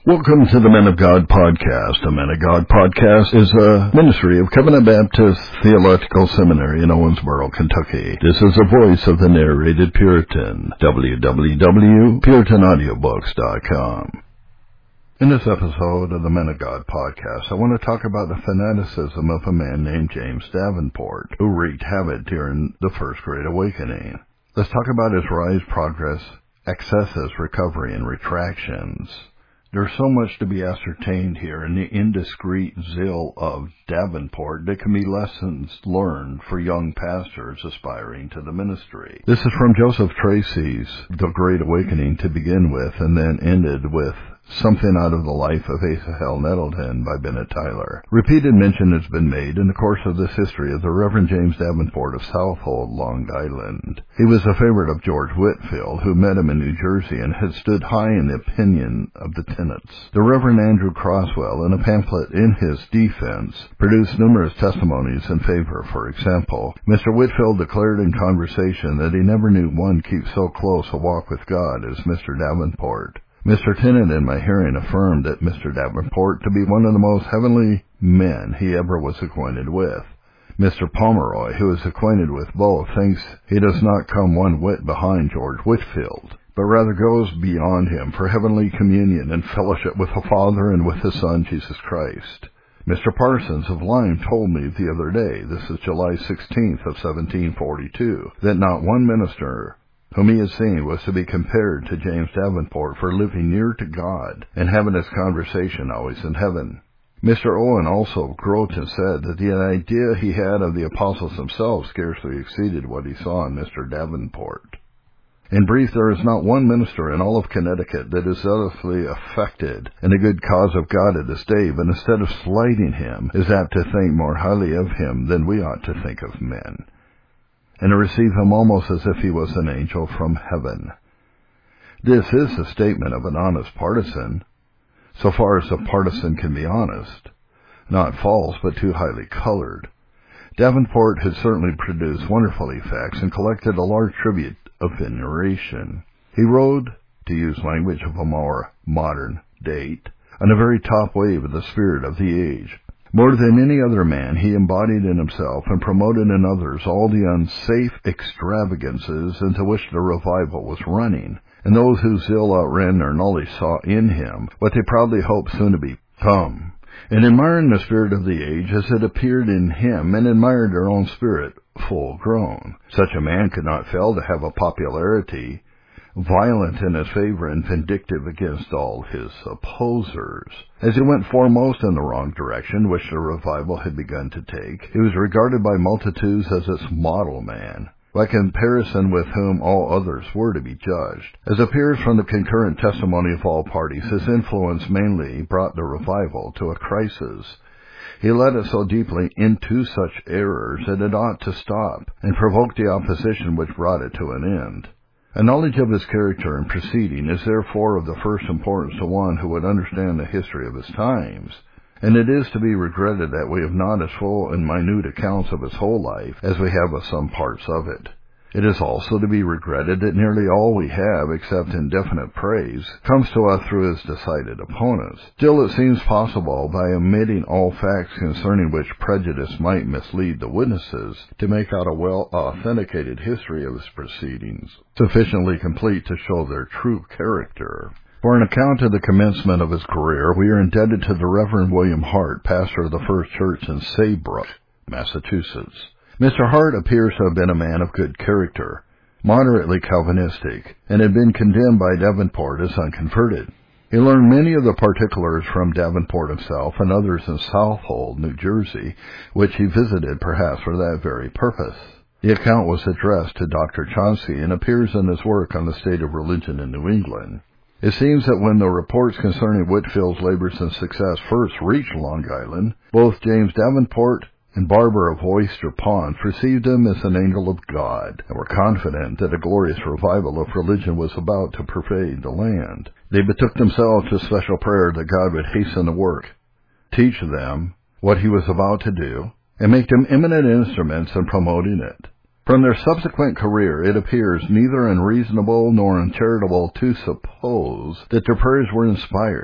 Welcome to the Men of God Podcast. The Men of God Podcast is a ministry of Covenant Baptist Theological Seminary in Owensboro, Kentucky. This is the voice of the narrated Puritan, www.puritanaudiobooks.com. In this episode of the Men of God Podcast, I want to talk about the fanaticism of a man named James Davenport, who wreaked havoc during the First Great Awakening. Let's talk about his rise, progress, excesses, recovery, and retractions. There's so much to be ascertained here in the indiscreet zeal of Davenport that can be lessons learned for young pastors aspiring to the ministry. This is from Joseph Tracy's The Great Awakening to begin with, and then ended with Something Out of the Life of Asahel Nettleton by Bennett Tyler. Repeated mention has been made in the course of this history of the Reverend James Davenport of Southold, Long Island. He was a favorite of George Whitefield, who met him in New Jersey and had stood high in the opinion of the tenants. The Reverend Andrew Croswell, in a pamphlet in his defense, produced numerous testimonies in favor. For example, Mr. Whitefield declared in conversation that he never knew one keep so close a walk with God as Mr. Davenport. Mr. Tennant in my hearing affirmed that Mr. Davenport to be one of the most heavenly men he ever was acquainted with. Mr. Pomeroy, who is acquainted with both, thinks he does not come one whit behind George Whitefield, but rather goes beyond him for heavenly communion and fellowship with the Father and with His Son, Jesus Christ. Mr. Parsons of Lyme told me the other day, this is July 16th of 1742, that not one minister whom he had seen was to be compared to James Davenport for living near to God and having his conversation always in heaven. Mr. Owen also wrote and said that the idea he had of the apostles themselves scarcely exceeded what he saw in Mr. Davenport. In brief, there is not one minister in all of Connecticut that is zealously affected in the good cause of God at this day, but instead of slighting him, is apt to think more highly of him than we ought to think of men, and to receive him almost as if he was an angel from heaven. This is the statement of an honest partisan, so far as a partisan can be honest, not false but too highly colored. Davenport had certainly produced wonderful effects and collected a large tribute of veneration. He rode, to use language of a more modern date, on a very top wave of the spirit of the age. More than any other man, he embodied in himself and promoted in others all the unsafe extravagances into which the revival was running, and those whose zeal outran their knowledge saw in him what they proudly hoped soon to become, and admiring the spirit of the age as it appeared in him, and admired their own spirit full grown. Such a man could not fail to have a popularity violent in his favor and vindictive against all his opposers. As he went foremost in the wrong direction, which the revival had begun to take, he was regarded by multitudes as its model man, by comparison with whom all others were to be judged. As appears from the concurrent testimony of all parties, his influence mainly brought the revival to a crisis. He led it so deeply into such errors that it ought to stop, and provoked the opposition which brought it to an end. A knowledge of his character and proceeding is therefore of the first importance to one who would understand the history of his times, and it is to be regretted that we have not as full and minute accounts of his whole life as we have of some parts of it. It is also to be regretted that nearly all we have, except indefinite praise, comes to us through his decided opponents. Still, it seems possible, by omitting all facts concerning which prejudice might mislead the witnesses, to make out a well-authenticated history of his proceedings, sufficiently complete to show their true character. For an account of the commencement of his career, we are indebted to the Reverend William Hart, pastor of the First Church in Saybrook, Massachusetts. Mr. Hart appears to have been a man of good character, moderately Calvinistic, and had been condemned by Davenport as unconverted. He learned many of the particulars from Davenport himself and others in Southold, New Jersey, which he visited perhaps for that very purpose. The account was addressed to Dr. Chauncey and appears in his work on the state of religion in New England. It seems that when the reports concerning Whitefield's labors and success first reached Long Island, both James Davenport and Barber of Oyster Pond received him as an angel of God, and were confident that a glorious revival of religion was about to pervade the land. They betook themselves to special prayer that God would hasten the work, teach them what he was about to do, and make them eminent instruments in promoting it. From their subsequent career, it appears neither unreasonable nor uncharitable to suppose that their prayers were inspired,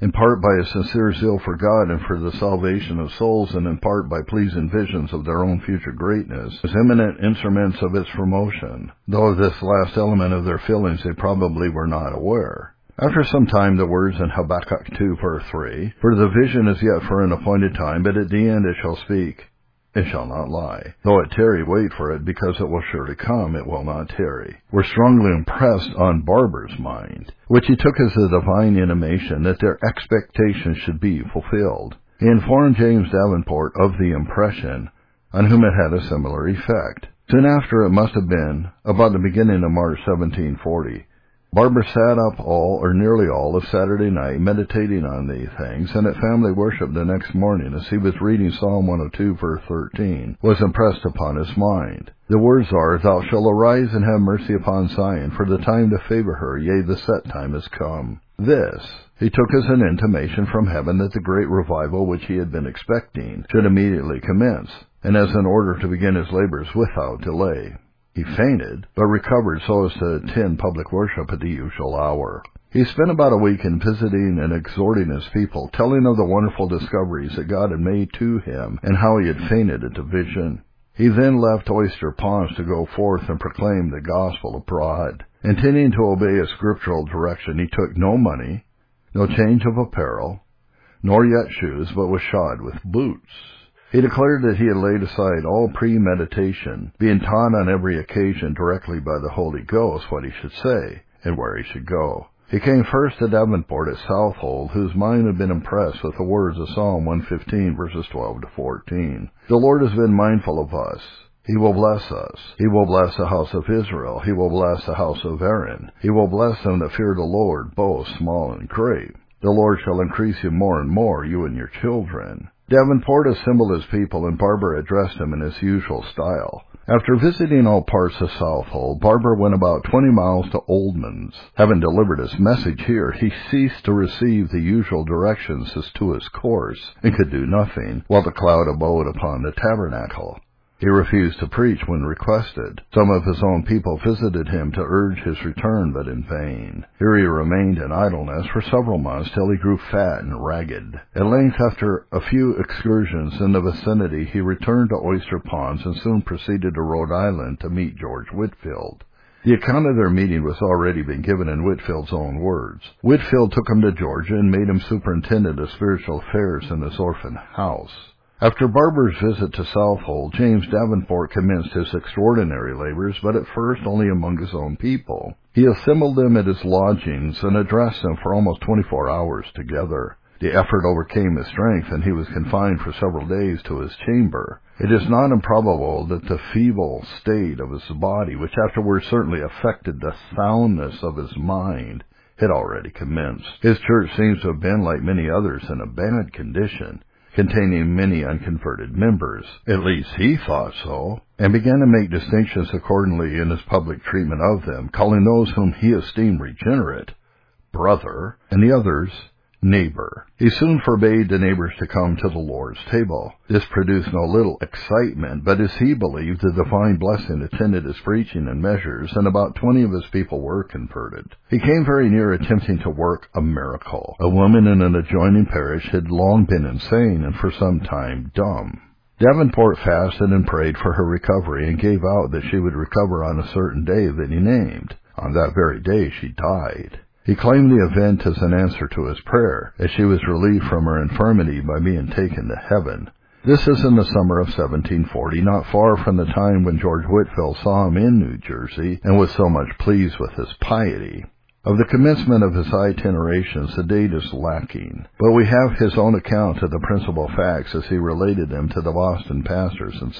in part by a sincere zeal for God and for the salvation of souls, and in part by pleasing visions of their own future greatness, as eminent instruments of its promotion, though of this last element of their feelings they probably were not aware. After some time, the words in Habakkuk 2, verse 3, "For the vision is yet for an appointed time, but at the end it shall speak. It shall not lie. Though it tarry, wait for it, because it will surely come, it will not tarry," were strongly impressed on Barber's mind, which he took as a divine intimation that their expectations should be fulfilled. He informed James Davenport of the impression, on whom it had a similar effect. Soon after, it must have been about the beginning of March 1740, Barber sat up all, or nearly all, of Saturday night, meditating on these things, and at family worship the next morning, as he was reading Psalm 102, verse 13, was impressed upon his mind. The words are, "Thou shalt arise and have mercy upon Zion, for the time to favor her, yea, the set time is come." This he took as an intimation from heaven that the great revival which he had been expecting should immediately commence, and as an order to begin his labors without delay. He fainted, but recovered so as to attend public worship at the usual hour. He spent about a week in visiting and exhorting his people, telling of the wonderful discoveries that God had made to him, and how he had fainted at the vision. He then left Oyster Ponds to go forth and proclaim the gospel abroad. Intending to obey a scriptural direction, he took no money, no change of apparel, nor yet shoes, but was shod with boots. He declared that he had laid aside all premeditation, being taught on every occasion directly by the Holy Ghost what he should say, and where he should go. He came first to Davenport at Southold, whose mind had been impressed with the words of Psalm 115, verses 12 to 14. "The Lord has been mindful of us. He will bless us. He will bless the house of Israel. He will bless the house of Aaron. He will bless them that fear the Lord, both small and great. The Lord shall increase you more and more, you and your children." Davenport assembled his people, and Barber addressed him in his usual style. After visiting all parts of Southold, Barber went about 20 miles to Oldman's. Having delivered his message here, he ceased to receive the usual directions as to his course, and could do nothing, while the cloud abode upon the tabernacle. He refused to preach when requested. Some of his own people visited him to urge his return, but in vain. Here he remained in idleness for several months till he grew fat and ragged. At length, after a few excursions in the vicinity, he returned to Oyster Ponds and soon proceeded to Rhode Island to meet George Whitefield. The account of their meeting was already been given in Whitefield's own words. Whitefield took him to Georgia and made him superintendent of spiritual affairs in his orphan house. After Barber's visit to Southold, James Davenport commenced his extraordinary labors, but at first only among his own people. He assembled them at his lodgings and addressed them for almost 24 hours together. The effort overcame his strength, and he was confined for several days to his chamber. It is not improbable that the feeble state of his body, which afterwards certainly affected the soundness of his mind, had already commenced. His church seems to have been, like many others, in a bad condition, containing many unconverted members. At least he thought so, and began to make distinctions accordingly in his public treatment of them, calling those whom he esteemed regenerate, brother, and the others, neighbor. He soon forbade the neighbors to come to the Lord's table. This produced no little excitement, but as he believed, the divine blessing attended his preaching and measures, and about 20 of his people were converted. He came very near attempting to work a miracle. A woman in an adjoining parish had long been insane and for some time dumb. Davenport fasted and prayed for her recovery, and gave out that she would recover on a certain day that he named. On that very day she died. He claimed the event as an answer to his prayer, as she was relieved from her infirmity by being taken to heaven. This is in the summer of 1740, not far from the time when George Whitefield saw him in New Jersey, and was so much pleased with his piety. Of the commencement of his itinerations, the date is lacking, but we have his own account of the principal facts as he related them to the Boston pastors in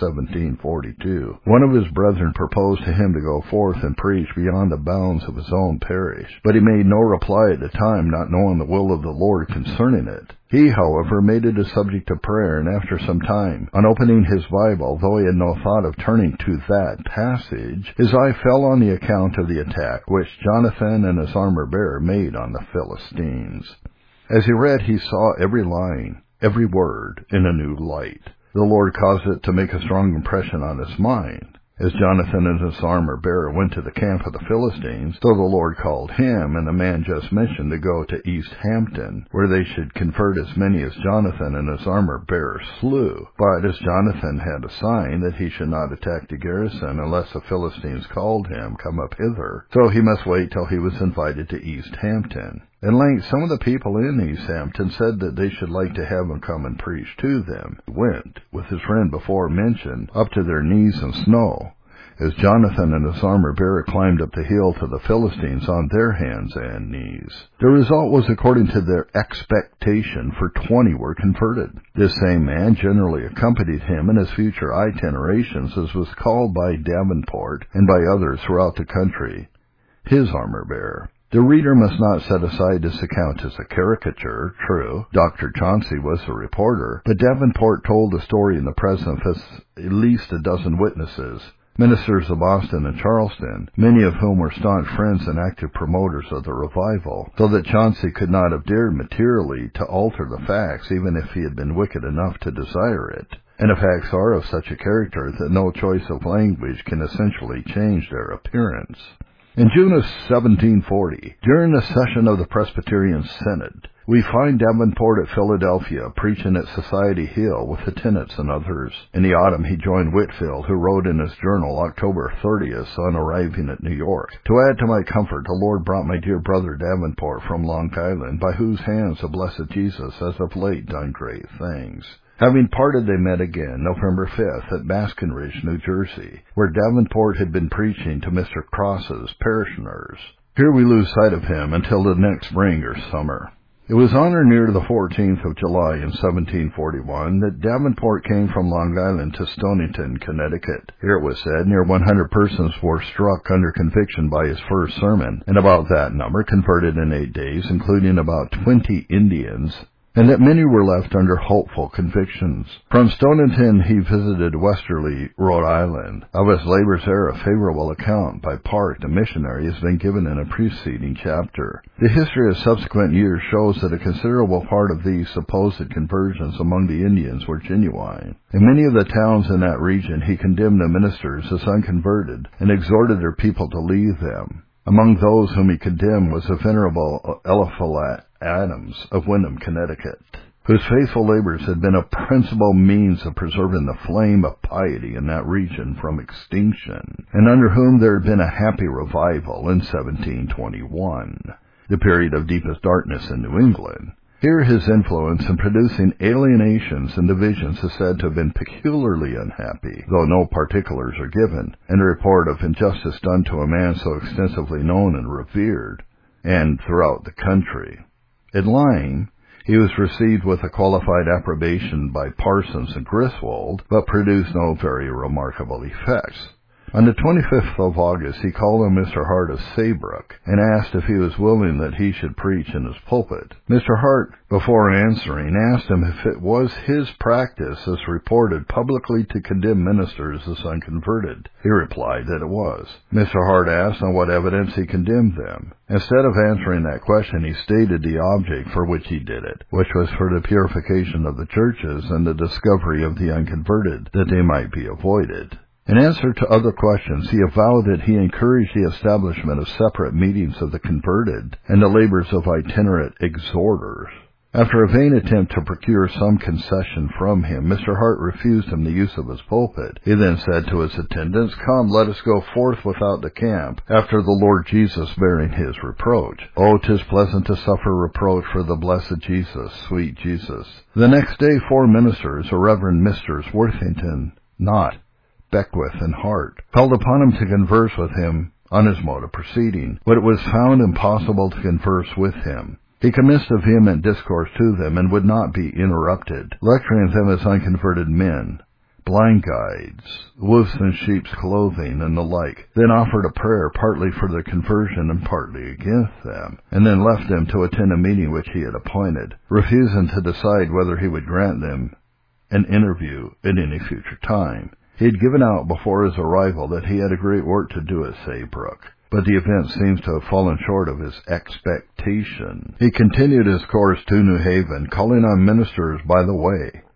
1742. One of his brethren proposed to him to go forth and preach beyond the bounds of his own parish, but he made no reply at the time, not knowing the will of the Lord concerning it. He, however, made it a subject of prayer, and after some time, on opening his Bible, though he had no thought of turning to that passage, his eye fell on the account of the attack which Jonathan and his armor-bearer made on the Philistines. As he read, he saw every line, every word, in a new light. The Lord caused it to make a strong impression on his mind, As Jonathan and his armor-bearer went to the camp of the Philistines, though the Lord called him and the man just mentioned to go to East Hampton, where they should convert as many as Jonathan and his armor-bearer slew. But as Jonathan had a sign that he should not attack the garrison unless the Philistines called him, "Come up hither," so he must wait till he was invited to East Hampton. At length, some of the people in East Hampton said that they should like to have him come and preach to them. He went, with his friend before mentioned, up to their knees in snow, as Jonathan and his armor-bearer climbed up the hill to the Philistines on their hands and knees. The result was according to their expectation, for 20 were converted. This same man generally accompanied him in his future itinerations, as was called by Davenport and by others throughout the country, his armor-bearer. The reader must not set aside this account as a caricature. True, Dr. Chauncey was the reporter, but Davenport told the story in the presence of at least a dozen witnesses, ministers of Boston and Charleston, many of whom were staunch friends and active promoters of the revival, so that Chauncey could not have dared materially to alter the facts, even if he had been wicked enough to desire it. And the facts are of such a character that no choice of language can essentially change their appearance. In June of 1740, during the session of the Presbyterian Synod, we find Davenport at Philadelphia preaching at Society Hill with the tenants and others. In the autumn he joined Whitfield, who wrote in his journal October 30th on arriving at New York, "To add to my comfort, the Lord brought my dear brother Davenport from Long Island, by whose hands the blessed Jesus has of late done great things." Having parted, they met again, November 5th, at Baskin Ridge, New Jersey, where Davenport had been preaching to Mr. Cross's parishioners. Here we lose sight of him until the next spring or summer. It was on or near the 14th of July in 1741 that Davenport came from Long Island to Stonington, Connecticut. Here, it was said, near 100 persons were struck under conviction by his first sermon, and about that number converted in 8 days, including about 20 Indians, and that many were left under hopeful convictions. From Stonington he visited Westerly, Rhode Island. Of his labors there a favorable account by Park, the missionary, has been given in a preceding chapter. The history of subsequent years shows that a considerable part of these supposed conversions among the Indians were genuine. In many of the towns in that region he condemned the ministers as unconverted and exhorted their people to leave them. Among those whom he condemned was the venerable Eliphalet Adams of Windham, Connecticut, whose faithful labors had been a principal means of preserving the flame of piety in that region from extinction, and under whom there had been a happy revival in 1721, the period of deepest darkness in New England. Here his influence in producing alienations and divisions is said to have been peculiarly unhappy, though no particulars are given, and a report of injustice done to a man so extensively known and revered, and throughout the country. At Lyme, he was received with a qualified approbation by Parsons and Griswold, but produced no very remarkable effects. On the 25th of August, he called on Mr. Hart of Saybrook and asked if he was willing that he should preach in his pulpit. Mr. Hart, before answering, asked him if it was his practice, as reported, publicly to condemn ministers as unconverted. He replied that it was. Mr. Hart asked on what evidence he condemned them. Instead of answering that question, he stated the object for which he did it, which was for the purification of the churches and the discovery of the unconverted, that they might be avoided. In answer to other questions, he avowed that he encouraged the establishment of separate meetings of the converted and the labors of itinerant exhorters. After a vain attempt to procure some concession from him, Mr. Hart refused him the use of his pulpit. He then said to his attendants, "Come, let us go forth without the camp, after the Lord Jesus bearing his reproach. Oh, 'tis pleasant to suffer reproach for the blessed Jesus, sweet Jesus." The next day 4 ministers, the Reverend Misters Worthington, Knott, Beckwith, and Hart, called upon him to converse with him on his mode of proceeding, but it was found impossible to converse with him. He commenced a vehement discourse to them, and would not be interrupted, lecturing them as unconverted men, blind guides, wolves in sheep's clothing, and the like, then offered a prayer partly for their conversion and partly against them, and then left them to attend a meeting which he had appointed, refusing to decide whether he would grant them an interview at any future time. He had given out before his arrival that he had a great work to do at Saybrook, but the event seems to have fallen short of his expectation. He continued his course to New Haven, calling on ministers by the way.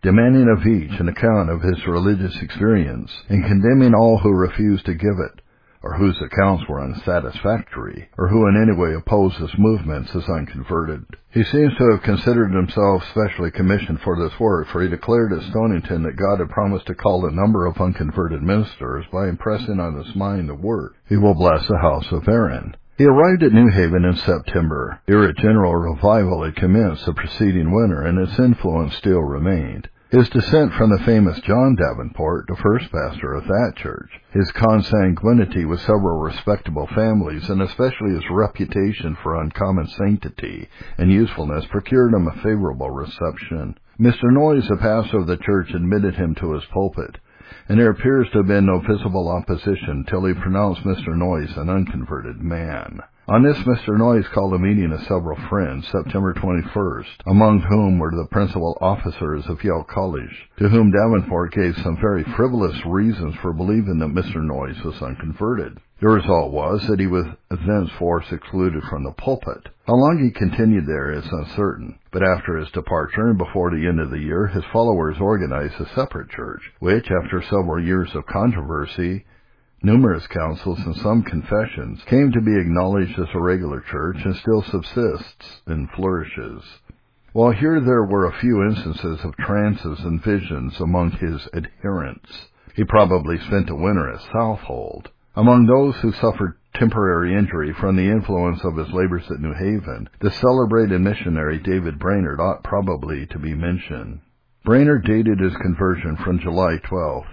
demanding of each an account of his religious experience and condemning all who refused to give it, or whose accounts were unsatisfactory, or who in any way opposed his movements as unconverted. He seems to have considered himself specially commissioned for this work, for he declared at Stonington that God had promised to call a number of unconverted ministers by impressing on his mind the word, "He will bless the house of Aaron." He arrived at New Haven in September. Here a general revival had commenced the preceding winter, and its influence still remained. His descent from the famous John Davenport, the first pastor of that church, his consanguinity with several respectable families, and especially his reputation for uncommon sanctity and usefulness procured him a favorable reception. Mr. Noyes, the pastor of the church, admitted him to his pulpit, and there appears to have been no visible opposition till he pronounced Mr. Noyes an unconverted man. On this, Mr. Noyes called a meeting of several friends, September 21st, among whom were the principal officers of Yale College, to whom Davenport gave some very frivolous reasons for believing that Mr. Noyes was unconverted. The result was that he was thenceforth excluded from the pulpit. How long he continued there is uncertain, but after his departure and before the end of the year, his followers organized a separate church, which, after several years of controversy, numerous councils and some confessions, came to be acknowledged as a regular church and still subsists and flourishes. While here there were a few instances of trances and visions among his adherents, he probably spent a winter at Southold. Among those who suffered temporary injury from the influence of his labors at New Haven, the celebrated missionary David Brainerd ought probably to be mentioned. Brainerd dated his conversion from July 12th.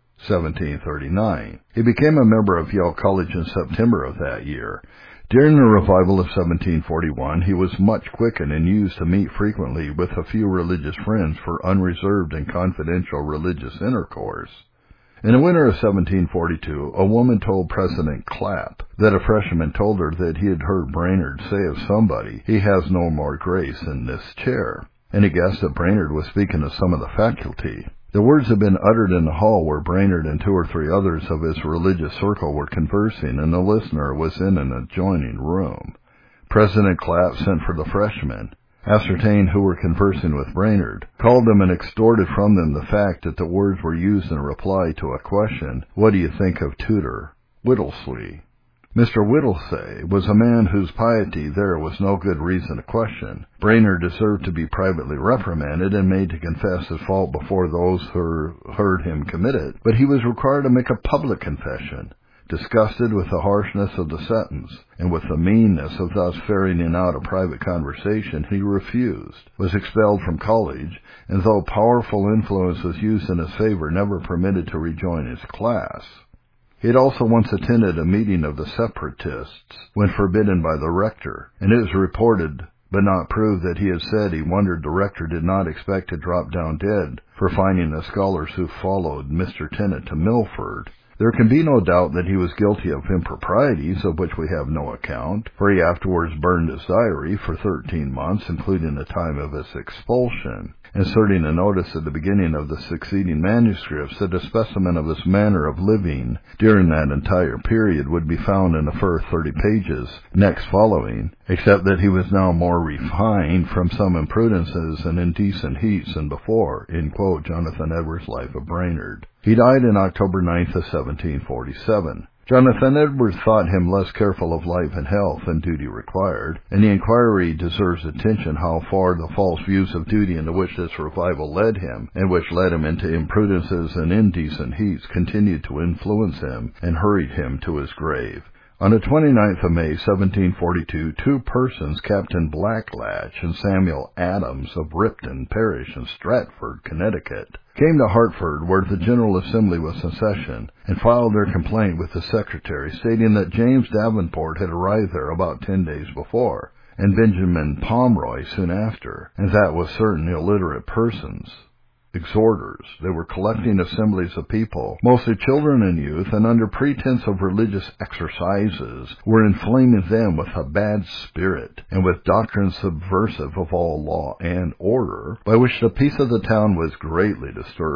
1739. He became a member of Yale College in September of that year. During the revival of 1741, he was much quickened and used to meet frequently with a few religious friends for unreserved and confidential religious intercourse. In the winter of 1742, a woman told President Clapp that a freshman told her that he had heard Brainerd say of somebody, "He has no more grace in this chair," and he guessed that Brainerd was speaking of some of the faculty. The words had been uttered in the hall where Brainerd and 2 or 3 others of his religious circle were conversing, and the listener was in an adjoining room. President Clapp sent for the freshmen, ascertained who were conversing with Brainerd, called them and extorted from them the fact that the words were used in reply to a question, "What do you think of Tutor Whittlesey?" Mr. Whittlesey was a man whose piety there was no good reason to question. Brainerd deserved to be privately reprimanded and made to confess his fault before those who heard him commit it, but he was required to make a public confession. Disgusted with the harshness of the sentence, and with the meanness of thus ferreting out a private conversation, he refused, was expelled from college, and though powerful influence was used in his favor, never permitted to rejoin his class. He had also once attended a meeting of the Separatists, when forbidden by the rector, and it is reported, but not proved, that he had said he wondered the rector did not expect to drop down dead for finding the scholars who followed Mr. Tennant to Milford. There can be no doubt that he was guilty of improprieties of which we have no account, for he afterwards burned his diary for 13 months, including the time of his expulsion, inserting a notice at the beginning of the succeeding manuscripts that a specimen of his manner of living during that entire period would be found in the first 30 pages next following, except that he was now more refined from some imprudences and indecent heats than before, in quote Jonathan Edwards' Life of Brainerd. He died in October 9th of 1747. Jonathan Edwards thought him less careful of life and health than duty required, and the inquiry deserves attention how far the false views of duty into which this revival led him, and which led him into imprudences and indecent heats, continued to influence him and hurried him to his grave. On the 29th of May, 1742, 2 persons, Captain Blacklatch and Samuel Adams of Ripton Parish in Stratford, Connecticut, came to Hartford, where the General Assembly was in session, and filed their complaint with the Secretary, stating that James Davenport had arrived there about 10 days before, and Benjamin Pomeroy soon after, and that with certain illiterate persons. Exhorters. They were collecting assemblies of people, mostly children and youth, and under pretense of religious exercises, were inflaming them with a bad spirit, and with doctrines subversive of all law and order, by which the peace of the town was greatly disturbed.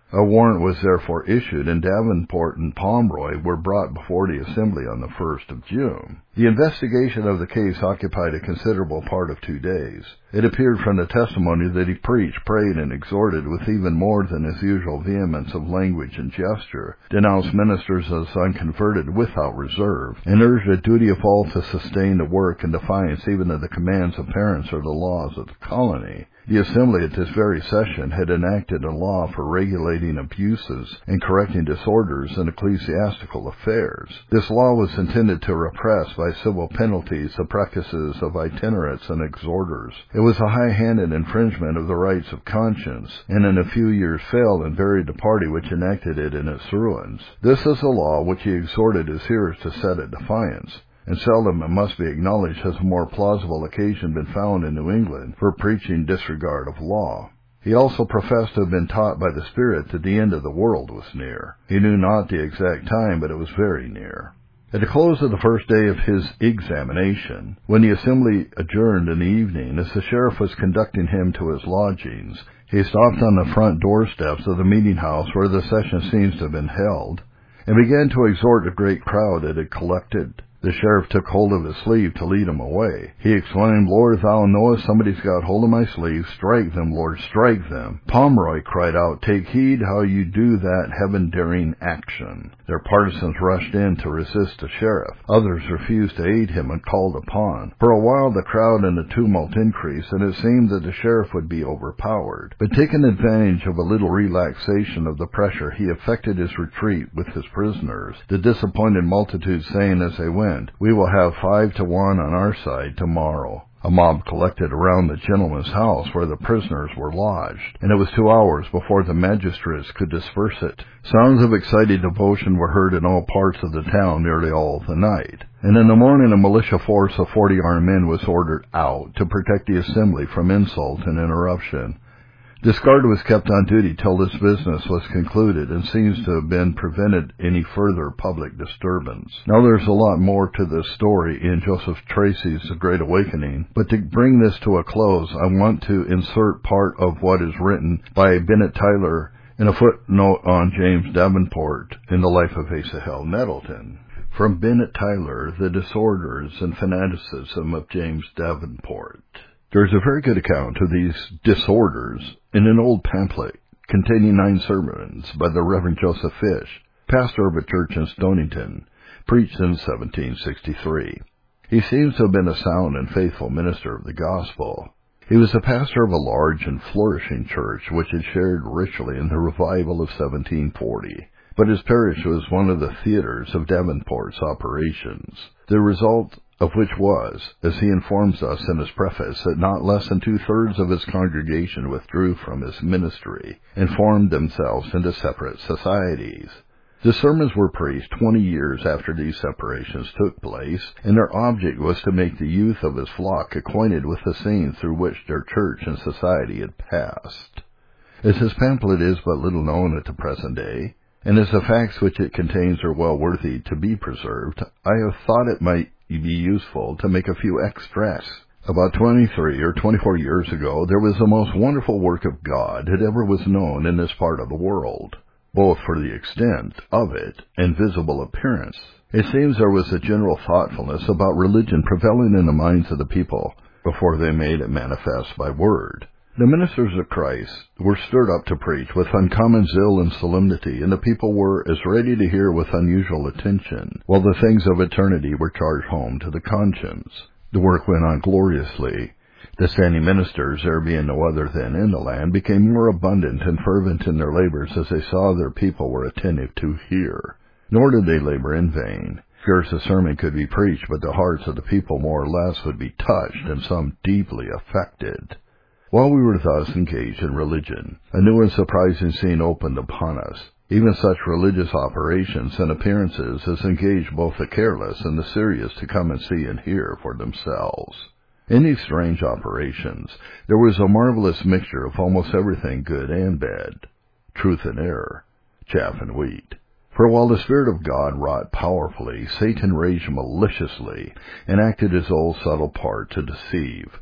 A warrant was therefore issued, and Davenport and Pomeroy were brought before the Assembly on the 1st of June. The investigation of the case occupied a considerable part of 2 days. It appeared from the testimony that he preached, prayed, and exhorted with even more than his usual vehemence of language and gesture, denounced ministers as unconverted without reserve, and urged a duty of all to sustain the work in defiance even of the commands of parents or the laws of the colony. The Assembly at this very session had enacted a law for regulating abuses and correcting disorders in ecclesiastical affairs. This law was intended to repress by civil penalties the practices of itinerants and exhorters. It was a high-handed infringement of the rights of conscience, and in a few years failed and buried the party which enacted it in its ruins. This is a law which he exhorted his hearers to set at defiance, and seldom, it must be acknowledged, has a more plausible occasion been found in New England for preaching disregard of law. He also professed to have been taught by the Spirit that the end of the world was near. He knew not the exact time, but it was very near. At the close of the first day of his examination, when the Assembly adjourned in the evening, as the sheriff was conducting him to his lodgings, he stopped on the front doorsteps of the meeting house where the session seems to have been held, and began to exhort the great crowd that had collected. The sheriff took hold of his sleeve to lead him away. He exclaimed, "Lord, thou knowest somebody's got hold of my sleeve. Strike them, Lord, strike them." Pomeroy cried out, "Take heed how you do that heaven-daring action." Their partisans rushed in to resist the sheriff. Others refused to aid him and called upon. For a while the crowd and the tumult increased, and it seemed that the sheriff would be overpowered. But taking advantage of a little relaxation of the pressure, he effected his retreat with his prisoners, the disappointed multitude saying as they went, "We will have 5-1 on our side tomorrow." A mob collected around the gentleman's house where the prisoners were lodged, and it was 2 hours before the magistrates could disperse it. Sounds of excited devotion were heard in all parts of the town nearly all the night, and in the morning a militia force of 40 armed men was ordered out to protect the Assembly from insult and interruption. This guard was kept on duty till this business was concluded, and seems to have been prevented any further public disturbance. Now there's a lot more to this story in Joseph Tracy's The Great Awakening, but to bring this to a close, I want to insert part of what is written by Bennett Tyler in a footnote on James Davenport in the life of Asahel Nettleton. From Bennett Tyler, The Disorders and Fanaticism of James Davenport. There is a very good account of these disorders in an old pamphlet containing 9 sermons by the Reverend Joseph Fish, pastor of a church in Stonington, preached in 1763. He seems to have been a sound and faithful minister of the gospel. He was the pastor of a large and flourishing church which had shared richly in the revival of 1740. But his parish was one of the theaters of Davenport's operations, the result of which was, as he informs us in his preface, that not less than 2/3 of his congregation withdrew from his ministry and formed themselves into separate societies. The sermons were preached 20 years after these separations took place, and their object was to make the youth of his flock acquainted with the scenes through which their church and society had passed. As his pamphlet is but little known at the present day, and as the facts which it contains are well worthy to be preserved, I have thought it might be useful to make a few extracts. About 23 or 24 years ago, there was the most wonderful work of God that ever was known in this part of the world, both for the extent of it and visible appearance. It seems there was a general thoughtfulness about religion prevailing in the minds of the people before they made it manifest by word. The ministers of Christ were stirred up to preach with uncommon zeal and solemnity, and the people were as ready to hear with unusual attention, while the things of eternity were charged home to the conscience. The work went on gloriously. The standing ministers, there being no other than in the land, became more abundant and fervent in their labors as they saw their people were attentive to hear. Nor did they labor in vain. Scarce a sermon could be preached, but the hearts of the people more or less would be touched, and some deeply affected. While we were thus engaged in religion, a new and surprising scene opened upon us. Even such religious operations and appearances as engaged both the careless and the serious to come and see and hear for themselves. In these strange operations, there was a marvelous mixture of almost everything good and bad, truth and error, chaff and wheat. For while the Spirit of God wrought powerfully, Satan raged maliciously and acted his old subtle part to deceive.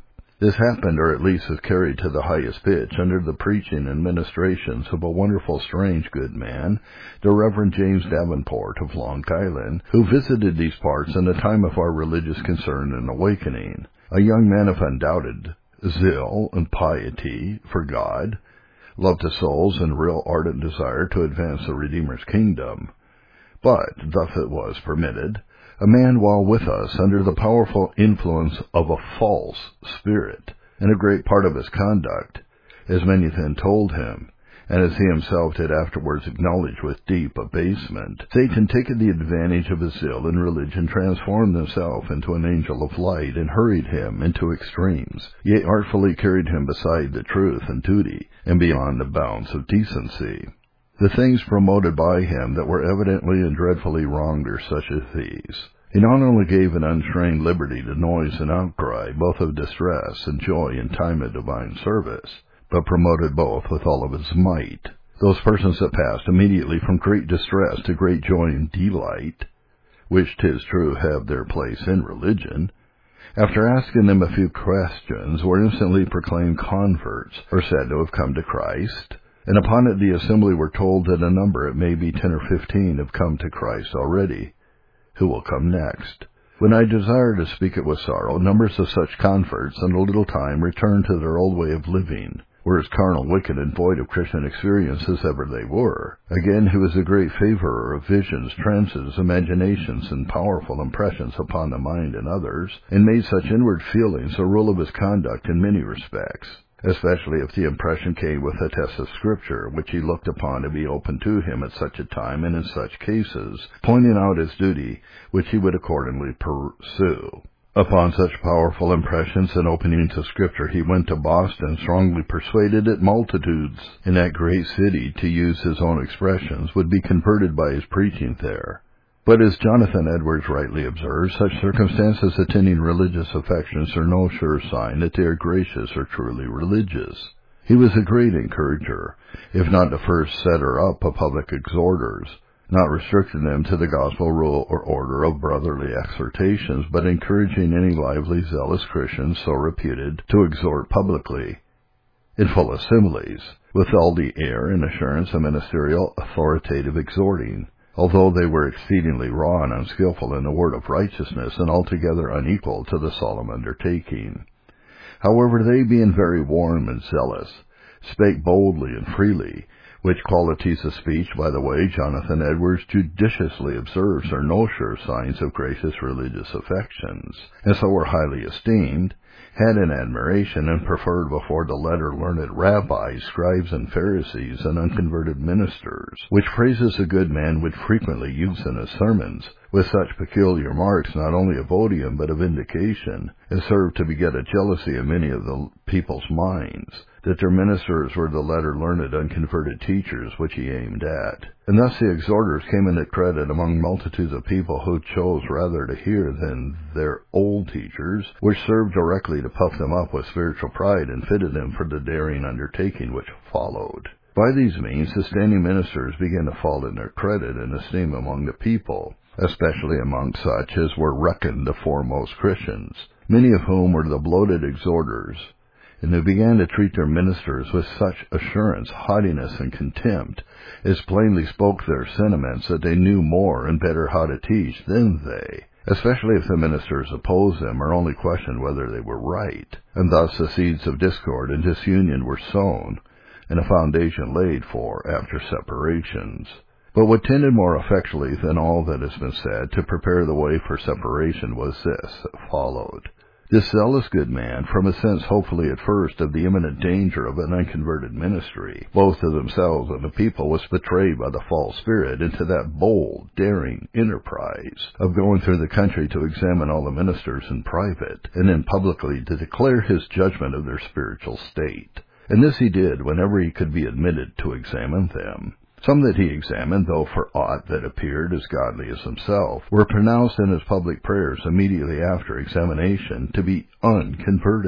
This happened, or at least was carried to the highest pitch, under the preaching and ministrations of a wonderful, strange, good man, the Reverend James Davenport of Long Island, who visited these parts in the time of our religious concern and awakening, a young man of undoubted zeal and piety for God, love to souls, and real ardent desire to advance the Redeemer's kingdom. But, thus it was permitted, a man while with us under the powerful influence of a false spirit, and a great part of his conduct, as many then told him, and as he himself did afterwards acknowledge with deep abasement, Satan, taking the advantage of his zeal in religion, transformed himself into an angel of light, and hurried him into extremes, yea, artfully carried him beside the truth and duty, and beyond the bounds of decency. The things promoted by him that were evidently and dreadfully wronged are such as these. He not only gave an untrained liberty to noise and outcry, both of distress and joy in time of divine service, but promoted both with all of his might those persons that passed immediately from great distress to great joy and delight, which 'tis true have their place in religion, after asking them a few questions, were instantly proclaimed converts, or said to have come to Christ. And upon it the assembly were told that a number, it may be 10 or 15, have come to Christ already. Who will come next? When I desire to speak it with sorrow, numbers of such converts in a little time returned to their old way of living, were as carnal, wicked, and void of Christian experience as ever they were. Again, he was a great favourer of visions, trances, imaginations, and powerful impressions upon the mind and others, and made such inward feelings a rule of his conduct in many respects, especially if the impression came with a test of Scripture, which he looked upon to be open to him at such a time and in such cases, pointing out his duty, which he would accordingly pursue. Upon such powerful impressions and openings of Scripture, he went to Boston, strongly persuaded that multitudes in that great city, to use his own expressions, would be converted by his preaching there. But as Jonathan Edwards rightly observes, such circumstances attending religious affections are no sure sign that they are gracious or truly religious. He was a great encourager, if not the first setter up of public exhorters, not restricting them to the gospel rule or order of brotherly exhortations, but encouraging any lively, zealous Christians so reputed to exhort publicly, in full assemblies, with all the air and assurance of ministerial authoritative exhorting, although they were exceedingly raw and unskillful in the word of righteousness, and altogether unequal to the solemn undertaking. However, they, being very warm and zealous, spake boldly and freely, which qualities of speech, by the way, Jonathan Edwards judiciously observes, are no sure signs of gracious religious affections, and so were highly esteemed, had in admiration, and preferred before the letter-learned rabbis, scribes, and Pharisees, and unconverted ministers, which phrases a good man would frequently use in his sermons, with such peculiar marks not only of odium but of indication, as served to beget a jealousy in many of the people's minds, that their ministers were the letter-learned, unconverted teachers which he aimed at. And thus the exhorters came into credit among multitudes of people who chose rather to hear than their old teachers, which served directly to puff them up with spiritual pride and fitted them for the daring undertaking which followed. By these means the standing ministers began to fall in their credit and esteem among the people, especially among such as were reckoned the foremost Christians, many of whom were the bloated exhorters, and they began to treat their ministers with such assurance, haughtiness, and contempt, as plainly spoke their sentiments that they knew more and better how to teach than they, especially if the ministers opposed them or only questioned whether they were right. And thus the seeds of discord and disunion were sown, and a foundation laid for after separations. But what tended more effectually than all that has been said to prepare the way for separation was this that followed. This zealous good man, from a sense hopefully at first of the imminent danger of an unconverted ministry, both to themselves and the people, was betrayed by the false spirit into that bold, daring enterprise of going through the country to examine all the ministers in private, and then publicly to declare his judgment of their spiritual state. And this he did whenever he could be admitted to examine them. Some that he examined, though for aught that appeared as godly as himself, were pronounced in his public prayers immediately after examination to be unconverted,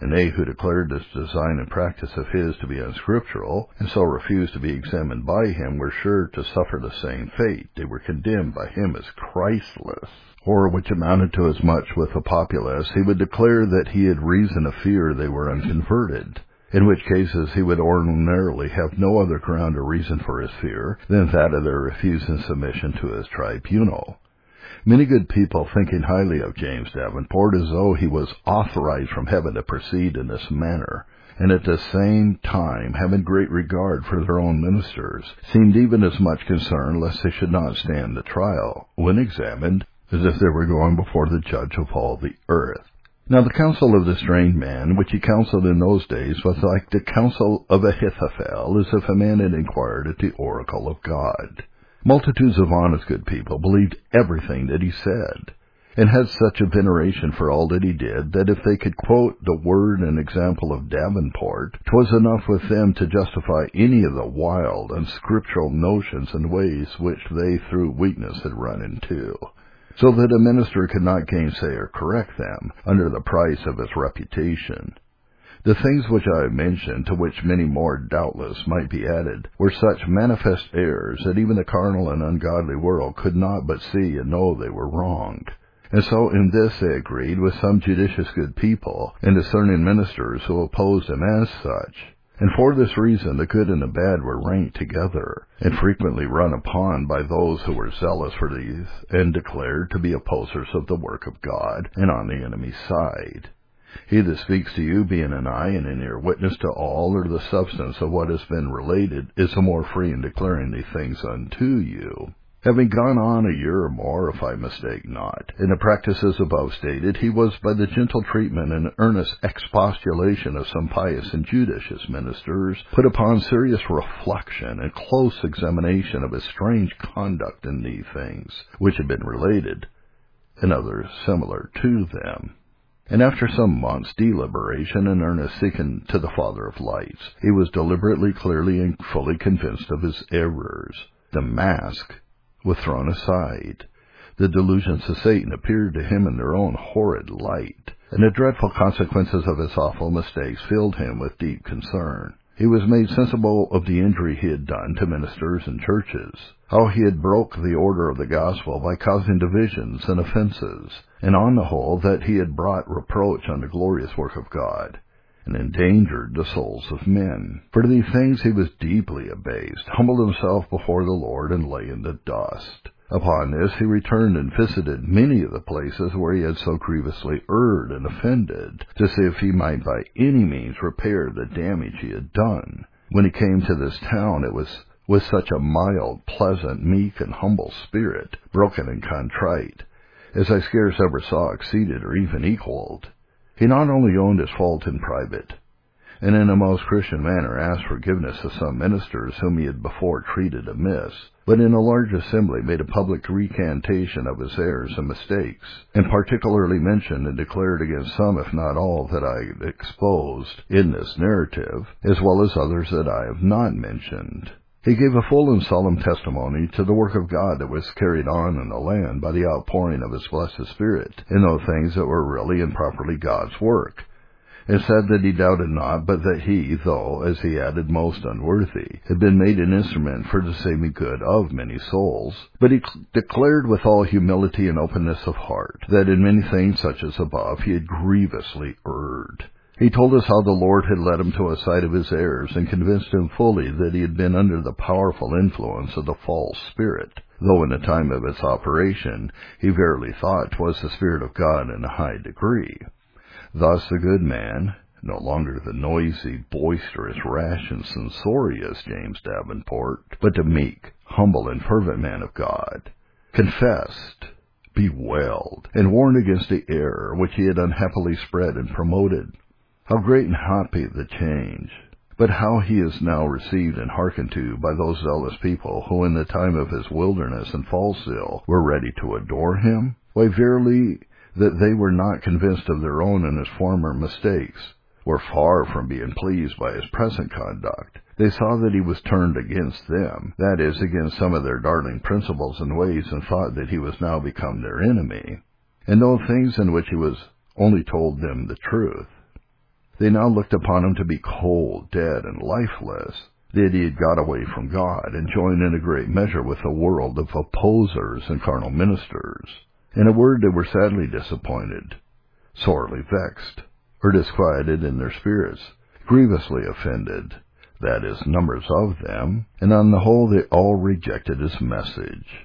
and they who declared this design and practice of his to be unscriptural, and so refused to be examined by him, were sure to suffer the same fate. They were condemned by him as Christless, or which amounted to as much with the populace. He would declare that he had reason to fear they were unconverted, in which cases he would ordinarily have no other ground or reason for his fear than that of their refusing submission to his tribunal. Many good people, thinking highly of James Davenport as though he was authorized from heaven to proceed in this manner, and at the same time having great regard for their own ministers, seemed even as much concerned lest they should not stand the trial, when examined, as if they were going before the judge of all the earth. Now the counsel of the strange man, which he counseled in those days, was like the counsel of Ahithophel, as if a man had inquired at the oracle of God. Multitudes of honest good people believed everything that he said, and had such a veneration for all that he did, that if they could quote the word and example of Davenport, 'twas enough with them to justify any of the wild, unscriptural notions and ways which they through weakness had run into, so that a minister could not gainsay or correct them under the price of his reputation. The things which I have mentioned, to which many more doubtless might be added, were such manifest errors that even the carnal and ungodly world could not but see and know they were wronged. And so in this they agreed with some judicious good people and discerning ministers who opposed him as such. And for this reason the good and the bad were ranked together, and frequently run upon by those who were zealous for these, and declared to be opposers of the work of God, and on the enemy's side. He that speaks to you, being an eye and an ear witness to all, or the substance of what has been related, is the more free in declaring these things unto you. Having gone on a year or more, if I mistake not, in the practices above stated, he was, by the gentle treatment and earnest expostulation of some pious and judicious ministers, put upon serious reflection and close examination of his strange conduct in these things which had been related, and others similar to them. And after some months' deliberation and earnest seeking to the Father of lights, he was deliberately, clearly, and fully convinced of his errors. The mask was thrown aside. The delusions of Satan appeared to him in their own horrid light, and the dreadful consequences of his awful mistakes filled him with deep concern. He was made sensible of the injury he had done to ministers and churches, how he had broke the order of the gospel by causing divisions and offenses, and on the whole that he had brought reproach on the glorious work of God, and endangered the souls of men. For these things he was deeply abased, humbled himself before the Lord, and lay in the dust. Upon this he returned and visited many of the places where he had so grievously erred and offended, to see if he might by any means repair the damage he had done. When he came to this town, it was with such a mild, pleasant, meek, and humble spirit, broken and contrite, as I scarce ever saw exceeded or even equaled. He not only owned his fault in private, and in a most Christian manner asked forgiveness of some ministers whom he had before treated amiss, but in a large assembly made a public recantation of his errors and mistakes, and particularly mentioned and declared against some, if not all, that I exposed in this narrative, as well as others that I have not mentioned. He gave a full and solemn testimony to the work of God that was carried on in the land by the outpouring of his blessed Spirit in those things that were really and properly God's work, and said that he doubted not but that he, though, as he added, most unworthy, had been made an instrument for the saving good of many souls. But he declared with all humility and openness of heart that in many things such as above he had grievously erred. He told us how the Lord had led him to a sight of his errors, and convinced him fully that he had been under the powerful influence of the false spirit, though in the time of its operation he verily thought 'twas the Spirit of God in a high degree. Thus the good man, no longer the noisy, boisterous, rash, and censorious James Davenport, but the meek, humble, and fervent man of God, confessed, bewailed, and warned against the error which he had unhappily spread and promoted. How great and happy the change! But how he is now received and hearkened to by those zealous people who in the time of his wilderness and false zeal were ready to adore him? Why, verily, that they were not convinced of their own and his former mistakes, were far from being pleased by his present conduct. They saw that he was turned against them, that is, against some of their darling principles and ways, and thought that he was now become their enemy, and those things in which he was only told them the truth. They now looked upon him to be cold, dead, and lifeless, that he had got away from God and joined in a great measure with the world of opposers and carnal ministers. In a word, they were sadly disappointed, sorely vexed, or disquieted in their spirits, grievously offended, that is, numbers of them, and on the whole they all rejected his message.